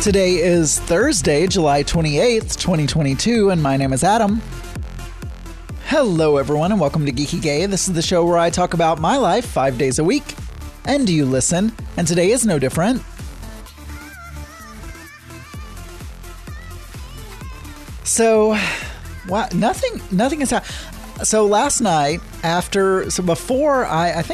Today is Thursday, July 28th, 2022, and my name is Adam. Hello, everyone, and welcome to Geeky Gay. This is the show where I talk about my life 5 days a week, and you listen, and today is no different. So, wow, nothing is happening. So last night, before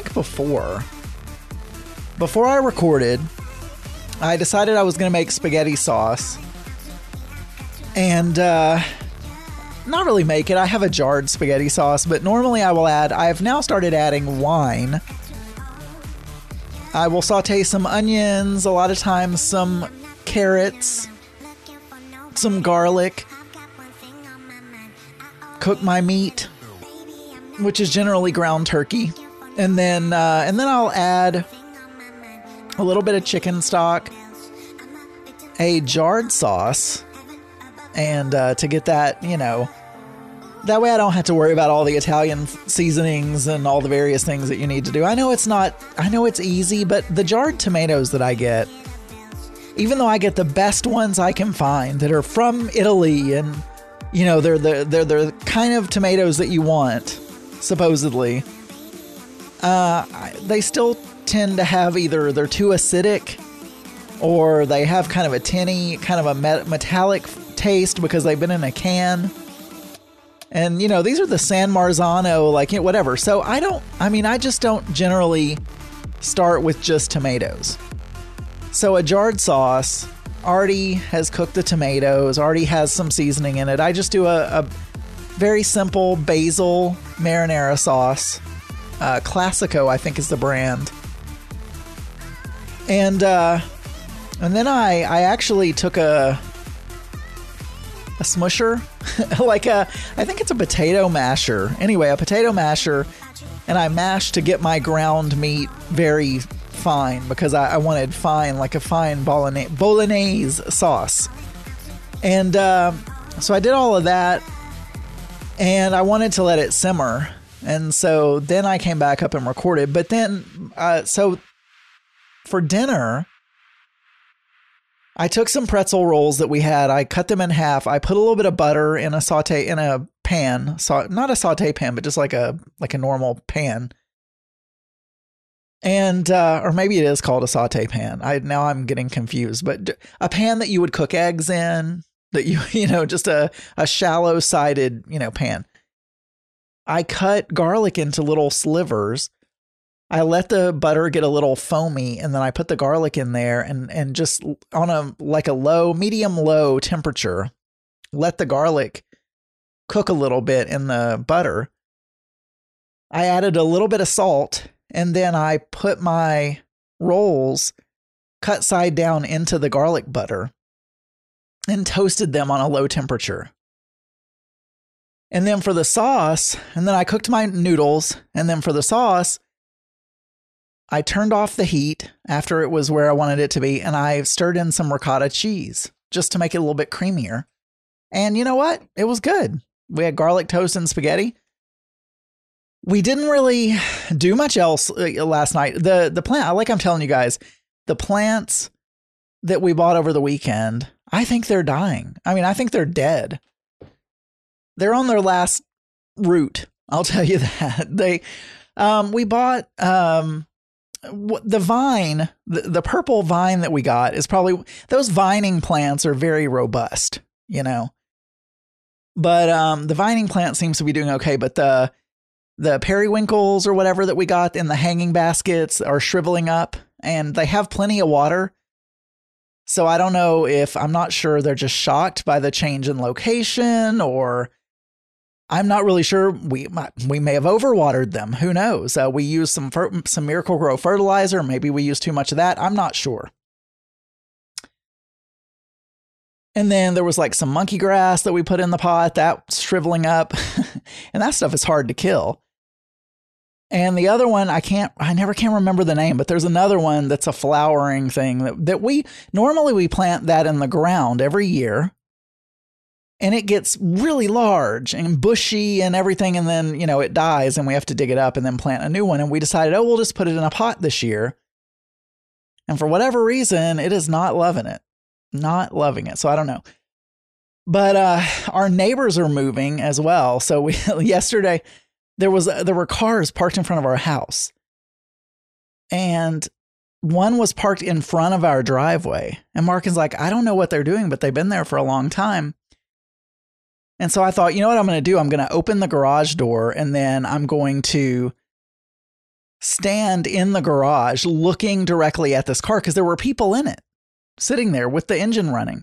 I recorded, I decided I was going to make spaghetti sauce, and not really make it. I have a jarred spaghetti sauce, but normally I have now started adding wine. I will saute some onions, a lot of times some carrots, some garlic, cook my meat, which is generally ground turkey, and then I'll add a little bit of chicken stock, a jarred sauce, and to get that, that way I don't have to worry about all the Italian seasonings and all the various things that you need to do. I know it's easy, but the jarred tomatoes that I get, even though I get the best ones I can find that are from Italy, and they're the kind of tomatoes that you want, supposedly, they still tend to have either they're too acidic or they have kind of a tinny, kind of a metallic taste because they've been in a can. And, these are the San Marzano, whatever. So I just don't generally start with just tomatoes. So a jarred sauce already has cooked the tomatoes, already has some seasoning in it. I just do a very simple basil marinara sauce. Classico, I think, is the brand. And then I actually took a smusher, I think it's a potato masher. Anyway, a potato masher, and I mashed to get my ground meat very fine because I wanted fine, like a fine bolognese sauce. And so I did all of that, and I wanted to let it simmer. And so then I came back up and recorded. But then, so for dinner, I took some pretzel rolls that we had. I cut them in half. I put a little bit of butter in a pan. Not a saute pan, but just like a normal pan. And, or maybe it is called a saute pan. Now I'm getting confused, but a pan that you would cook eggs in, that just a shallow sided, pan. I cut garlic into little slivers. I let the butter get a little foamy, and then I put the garlic in there and just on a medium low temperature, let the garlic cook a little bit in the butter. I added a little bit of salt, and then I put my rolls cut side down into the garlic butter and toasted them on a low temperature. And then for the sauce, and then I cooked my noodles, and then for the sauce, I turned off the heat after it was where I wanted it to be, and I stirred in some ricotta cheese just to make it a little bit creamier. And you know what? It was good. We had garlic toast and spaghetti. We didn't really do much else last night. The plant, like I'm telling you guys, the plants that we bought over the weekend, I think they're dying. I think they're dead. They're on their last root. I'll tell you that. We bought the vine, the purple vine that we got is probably, those vining plants are very robust, but the vining plant seems to be doing okay. But the periwinkles or whatever that we got in the hanging baskets are shriveling up, and they have plenty of water. So I don't know I'm not sure they're just shocked by the change in location, or I'm not really sure. We may have overwatered them. Who knows? We used some Miracle-Gro fertilizer. Maybe we used too much of that. I'm not sure. And then there was some monkey grass that we put in the pot that's shriveling up, and that stuff is hard to kill. And the other one, I never can remember the name, but there's another one that's a flowering thing that we normally plant that in the ground every year. And it gets really large and bushy and everything. And then, it dies and we have to dig it up and then plant a new one. And we decided, we'll just put it in a pot this year. And for whatever reason, it is not loving it. Not loving it. So I don't know. But our neighbors are moving as well. So we yesterday there were cars parked in front of our house. And one was parked in front of our driveway. And Mark is like, I don't know what they're doing, but they've been there for a long time. And so I thought, you know what I'm going to do? I'm going to open the garage door and then I'm going to stand in the garage looking directly at this car because there were people in it sitting there with the engine running.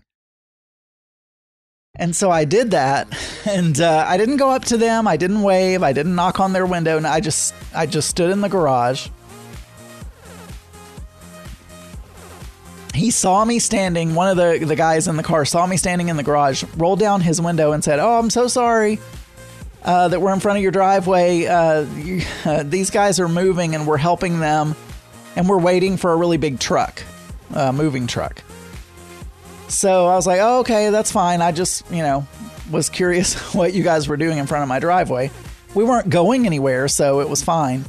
And so I did that, and I didn't go up to them. I didn't wave. I didn't knock on their window. And I just stood in the garage. He saw me standing. One of the guys in the car saw me standing in the garage, rolled down his window and said, "Oh, I'm so sorry that we're in front of your driveway. These guys are moving and we're helping them. And we're waiting for a really big truck, moving truck." So I was like, oh, okay, that's fine. I just, was curious what you guys were doing in front of my driveway. We weren't going anywhere, so it was fine.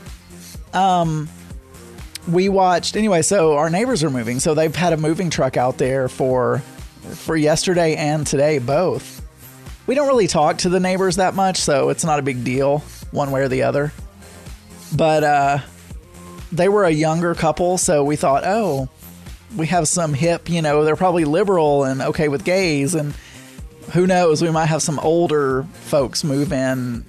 We watched, anyway, so our neighbors are moving. So they've had a moving truck out there for yesterday and today, both. We don't really talk to the neighbors that much, so it's not a big deal one way or the other. But they were a younger couple, so we thought, oh, we have some hip, they're probably liberal and okay with gays, and who knows, we might have some older folks move in.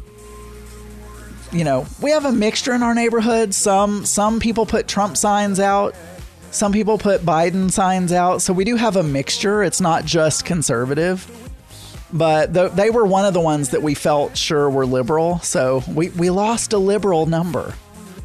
We have a mixture in our neighborhood. Some people put Trump signs out. Some people put Biden signs out. So we do have a mixture. It's not just conservative. But they were one of the ones that we felt sure were liberal. So we lost a liberal number.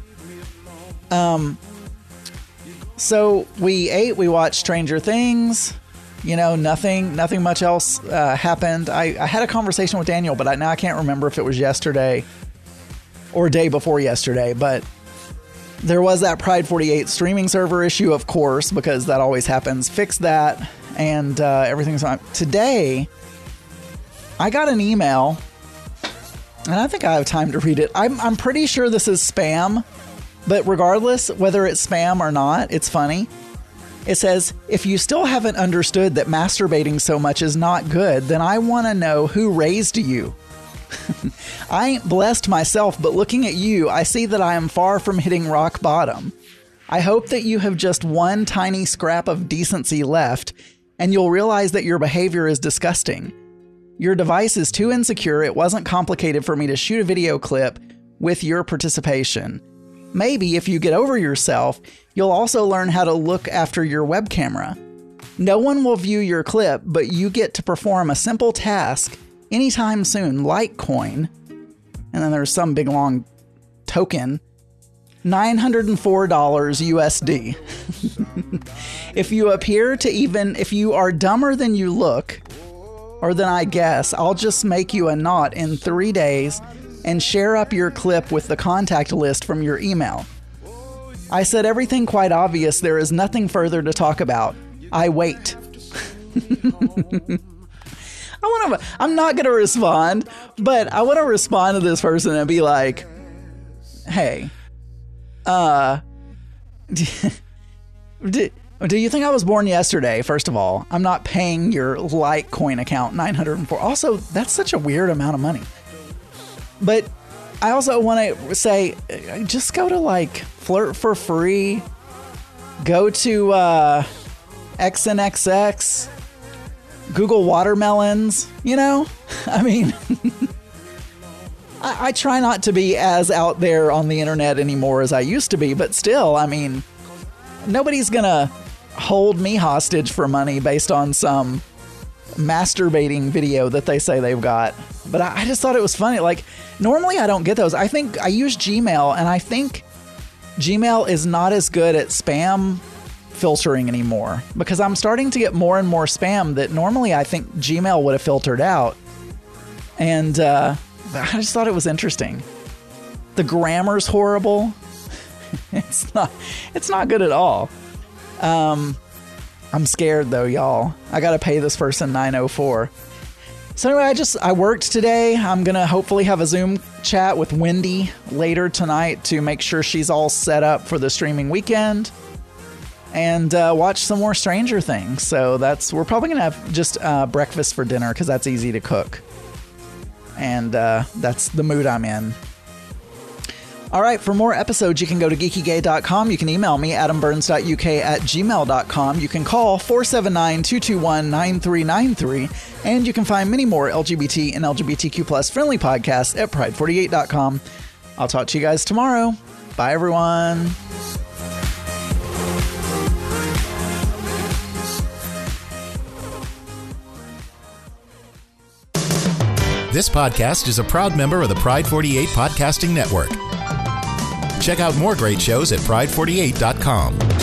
So we ate, we watched Stranger Things, nothing much else happened. I had a conversation with Daniel, but now I can't remember if it was yesterday or day before yesterday, but there was that Pride 48 streaming server issue, of course, because that always happens. Fixed that, and everything's fine. Today, I got an email, and I think I have time to read it. I'm pretty sure this is spam. But regardless, whether it's spam or not, it's funny. It says, if you still haven't understood that masturbating so much is not good, then I want to know who raised you. I ain't blessed myself, but looking at you, I see that I am far from hitting rock bottom. I hope that you have just one tiny scrap of decency left, and you'll realize that your behavior is disgusting. Your device is too insecure. It wasn't complicated for me to shoot a video clip with your participation. Maybe if you get over yourself, you'll also learn how to look after your web camera. No one will view your clip, but you get to perform a simple task anytime soon. Litecoin, and then there's some big long token, $904 USD. If you are dumber than you look, or than I guess, I'll just make you a knot in 3 days and share up your clip with the contact list from your email. I said everything quite obvious. There is nothing further to talk about. I wait. I'm not going to respond, but I want to respond to this person and be like, hey, do you think I was born yesterday? First of all, I'm not paying your Litecoin account $904. Also, that's such a weird amount of money. But I also want to say, just go to Flirt for Free, go to XNXX, Google Watermelons, I mean, I try not to be as out there on the internet anymore as I used to be, but still, I mean, nobody's gonna hold me hostage for money based on some masturbating video that they say they've got. But I just thought it was funny. Normally I don't get those. I think I use Gmail, and I think Gmail is not as good at spam filtering anymore, because I'm starting to get more and more spam that normally I think Gmail would have filtered out. And I just thought it was interesting. The grammar's horrible. It's not good at all. I'm scared though, y'all. I gotta pay this person $904. So anyway, I worked today. I'm gonna hopefully have a Zoom chat with Wendy later tonight to make sure she's all set up for the streaming weekend. and watch some more Stranger Things. So we're probably gonna have just breakfast for dinner because that's easy to cook, and that's the mood I'm in. All right, for more episodes, you can go to geekygay.com. You can email me, adamburns.uk@gmail.com. You can call 479-221-9393. And you can find many more LGBT and LGBTQ plus friendly podcasts at pride48.com. I'll talk to you guys tomorrow. Bye, everyone. This podcast is a proud member of the Pride 48 Podcasting Network. Check out more great shows at pride48.com.